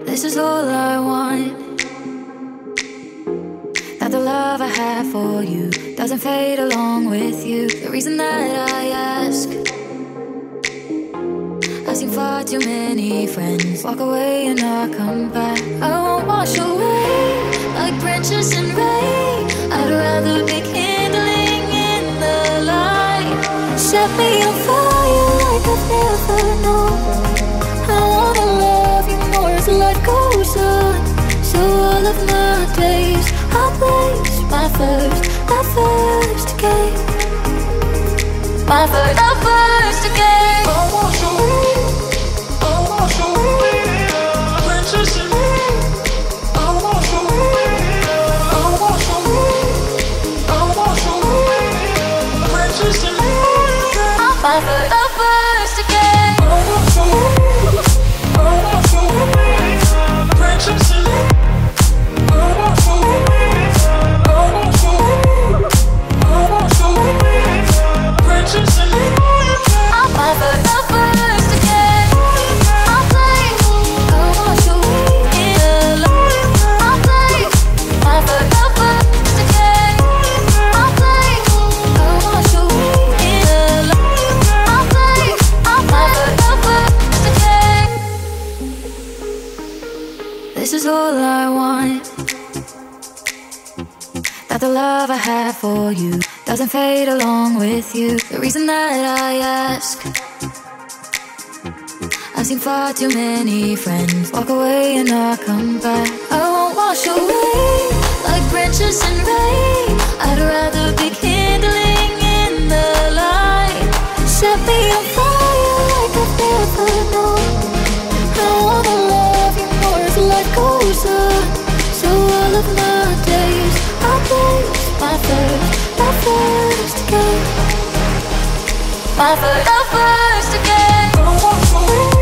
This is all I want. That the love I have for you doesn't fade along with you. The reason that I ask, I've seen far too many friends walk away and not come back. I won't wash away like branches in rain. I'd rather be kindling in the light. Set me on fire like I've never known. I wanna love you more as life goes on. So all of my days I'll place my first game. My first game. I'll wash away, I'll wash away, princess in rain. I'll wash away, I'll wash away, I'll wash away, princess in rain. My first game. I'll wash away, I'll wash away, princess in rain. I'll wash away, I'll wash away, I'll wash away, princess in rain. My first again. I'll play. I'll wash away in the light. I'll play. My first again. I'll play. I'll wash away in the light. I'll play. My first again. This is all I want. That the love I have for you doesn't fade along with you. The reason that I ask, I've seen far too many friends walk away and not come back. I won't wash away like branches in rain. I'd rather be kindling in the light. Set me on fire like I've never known. I wanna love you more as life goes on. So all of my days I'll place my first game. My first game. I'll wash away.